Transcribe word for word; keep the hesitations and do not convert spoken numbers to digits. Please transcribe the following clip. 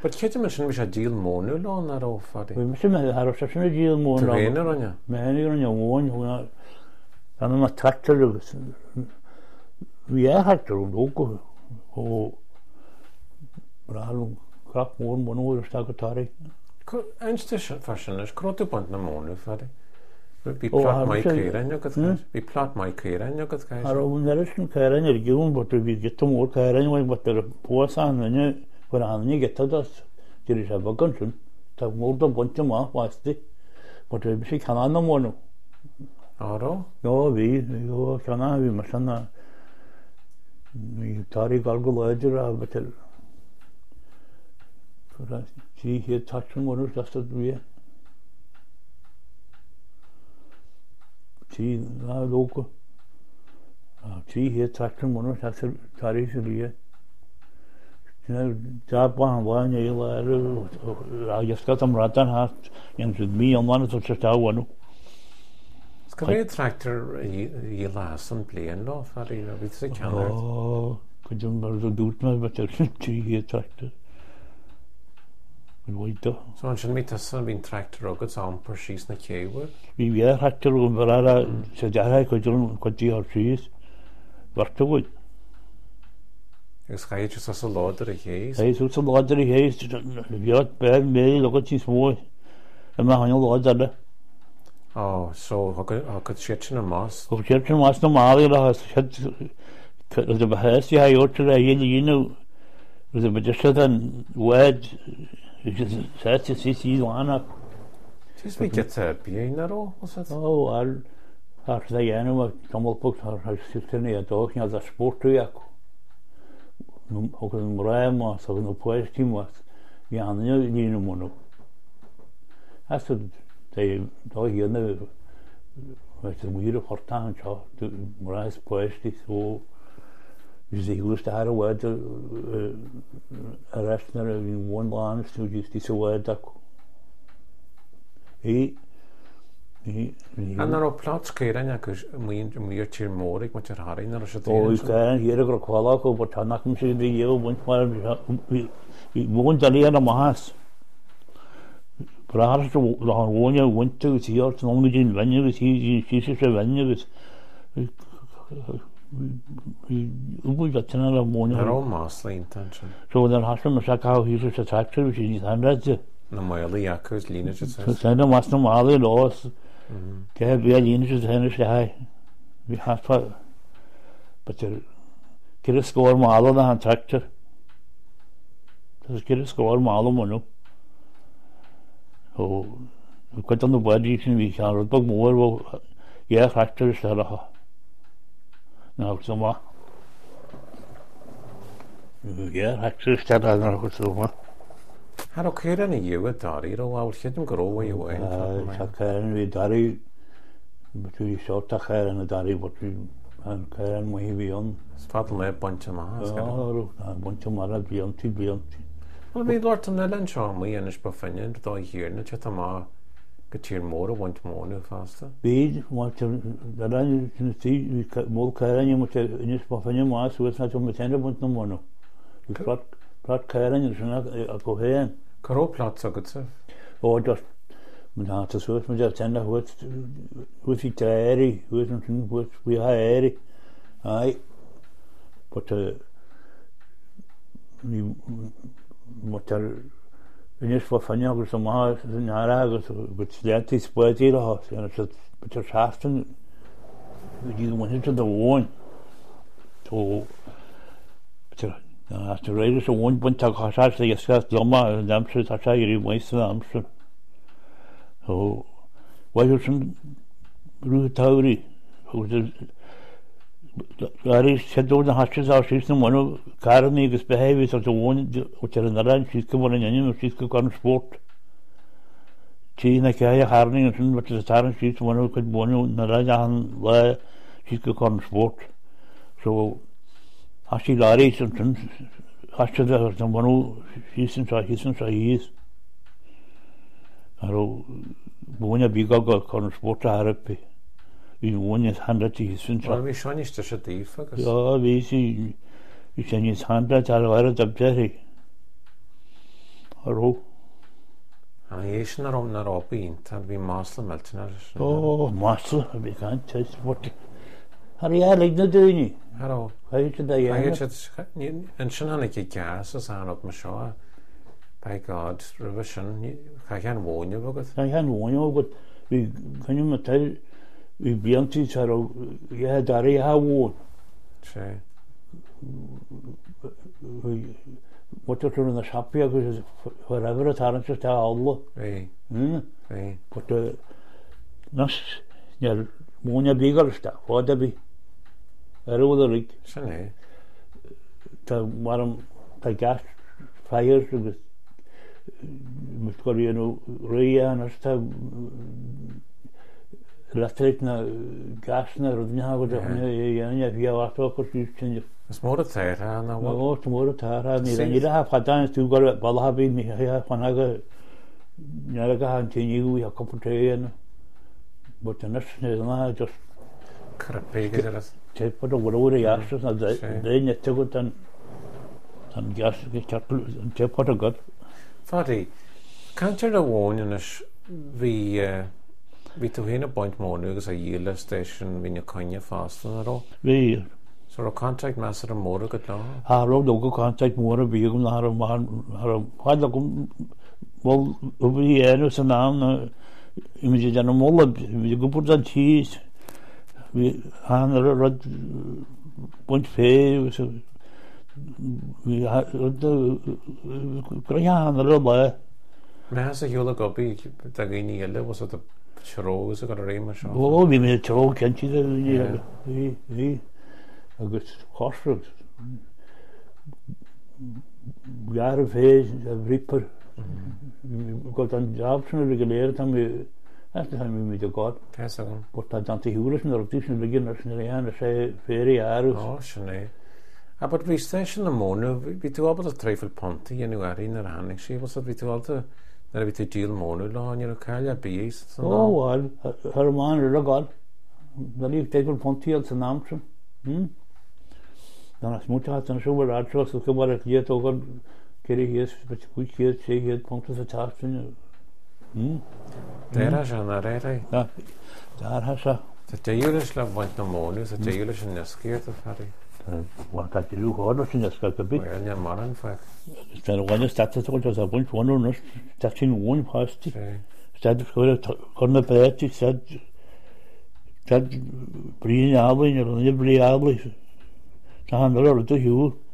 But chéite me sin bhí sé díal mónú lán ar ó fadí. Bhí sé me ar se sinna díal mór Tá réine rinne? Menig an bháin chuna an na tractor agus bhí é tractor ún óga ó ráún crap mór mór sta go tarí. Einste fashion is crotú bant na mónú fadí. Bhí plát mai céirein agad gais. Bhí plát mai céirein agad gais. Ar ún eris an céirein ar giún, but bhí gita mór céirein bhain, but ar pós an rinne chuir anna gita das dyr sé bagan sin, tá mór do bunta má wasti, but bhí sé canna na mónú. Áró? No, bhí, bhí canna, bhí mar sanna bhí tarí gal go leidir a betil tí hé tachan mónús das a bhí. Tí ná lóca tí hé tachan mónús das a tarí sa bhí. Job one one you I just got them ratan hat and with me on one to just one. Scavé tractor í las an blian lá fadí a bhí sé ceanart. Oh, could you mar do dút me but there tí hé tractor. Bhí So an sin mí san bhín tractor agad sampur síos na céhfuir? Bhí bhí tractor go bhar sé deartha chuid chuidtí ar síos bharta bhid. Agus chaid just as a láidir a chéis? Chaid út a láidir a chéis, bhíad beir mé logad tí smói a má hainil láidir. Oh, so hagad siad sin a más? Hagad siad sin a más na máli le siad a bheití ha iortar a dhéine dhéine was a bit an wed set sí sí lána. Tís mí get a bíon aró? Ó, ar ar sa dhéanam a tamolpug ar sistirna a dóchni a sportú acu. Og an raim mas og an poetí mas í anna lína mónú. As dé dá híanna veist a muir a fortán seo rais poetí so is í húst ar a wed a restnar a bhín one lán stúdís tí sa wed acu. Í An ar ó plát céirein agus muir tír mórig mat ar harin ar a sé ó is céirein hir a gur chwala go bot tanachm sé bhí éo buint mar bhí móin dalí an a mahas. Brahar se an bhóine winter agus híart an ónga dín venne agus hí sí sé venne agus úbúid a tinna a móine. Ar ó más líntan sin. So an hasam a se cá hí sé tractor sé ní hanreide. Na mailí acus lína sé sé. Sena mas na máli lás. Ke bhí lína sé henne sé hai. Bhí hasfa but er kir skór mála na an tractor. Tas kir skór mála mónú. Ó quit an the body sin bhí an rudbog mór ó é tractor is le ha. Ná sama. É tractor is le na go sama. Har ó céirein a dhéú a darí ó áil chéadm go róha i bhhain. Tá céirein bhí darí betúí seota chéirein a darí bot an céirein mu bhí an. Fadal le bainte más. Á, bainte mar a bhí an tí bhí an tí. Well, bhí láirt an eile seo mí anis ba finne dá dhéarna te tá má go tír mór a bhaint mónú fásta. Bhí ran tí mó céirein mu inis ba finne más suas na me tenne buint na mónú. Plát céirein sinna a go héan. Caró plát agad sa? Ó, just man há a suas me tenne huit huit í tréirí huit an sin huit bhí ha éirí. Ai, but Motar inis fa fanne agus sa má nára agus go slétí spoití le has an betar seachtain dí go muinte a bháin tó ná réidir a bhain buint a chaá sé a sá loma an damsir tá sé irí muiste amsir. Ó bhaithir sin rú táirí Gary said those hatches are she's no one carni agus behaviors of the one which are in the land she's come on in she's gone sport. She na kaya harning and but the star she's one who could one na rajan la she's gone sport. So hashi lari something hashi the one who she's in he's in he's aro buona biga gone sport harapi. Bhí bhain is hundred tí sin. Well, bhí seaniste sé dífa agus? Ja, bhí sí bhí sé níos hundred ar bhar a dabderí. Ro. A eisiau na rom na robi un, tan fi masla meltin ar ysyn. O, masla, a fi gan, teis, fod... Har i alig na dwyni. Haro. Hai ti da iawn. Hai ti, yn sy'n hannig i gas os anod ma sio. By God, rhywbeth sy'n, chai chan wonio fo gyd. Chai chan wonio fo gyd. Fi, chan i'n mater, fi bian ti tar o, i had ar i ha won. Se. Wat er toen in de sapje, dus forever het haar te halen. Hey. Hm. Hey. Wat de nas, ja, monia bigger sta. Wat heb ik? Er wilde ik. Se nee. Ta waarom ta gas fires dus moet kan je nu rijden als ta electric na gas na rodina wat er nee ja ja via wat ook precies change. Is môr y teir ha na wat? wat? O, môr y teir ha. Ni ni ha fadan tu gor bal ha bi mi ha fanaga naraga han tiniu ya kaputeen. But the next na just Crypig gyda'r as. te pot o gwrwyr i astos na dweud net tegwyd dan dan gas gecharpl te pot o god. Fadi, cant yr y won yn ys fi fi tu hyn o bwynt môr ygys a yla station fi'n y conya fast yn ar o. Fi So ro contact mas ar y môr o gyd no? ha ro do go contact môr o fi gym na har o man har o hwad o gym wel o fi enw sy'n nawn i mi ddyn o môl fi gwybod dan tis vi han rod bwynt fe vi rod greu han rod le Me has a hwyl o gobi da gyn i yla was o da siarog o gyda'r ein ma sio. o fi mi tro cent i dda fi fi agus chosrwg gar y fe a fripar god an jab sy'n reguleir tam mi That's the time we made a god. Yes, I But I don't think he was in the rotation beginners in the end. I say fairy arrows. Oh, shane. A but vi station y môr, vi tu abod y treifel ponti yn yw ar un ar hannig si, was vi tu alta, na vi tu deal môr lo, yn yw cael a bys. Oh, well, her man er a god. Da liv treifel ponti al sy'n amtron. Hmm? Dan as mwta hat yn siwr adros, so cybar at liet o god, geri hies, bet gwyt hies, se hies pontus a tartyn. Hmm? Dera sian ar erai. Ja, daar has a. Ta deil ys la bwynt na môr, ta deil ys yn nesgir dy ffari. Wat dat je ook hoort, dat is dat gebit. Wel, ja, maar een fak. Stel gewoon de stad dat ook zo punt van ons dat zien woon past. Stad voor kon de praat stad stad briljabel en briljabel. Dan gaan we er toe.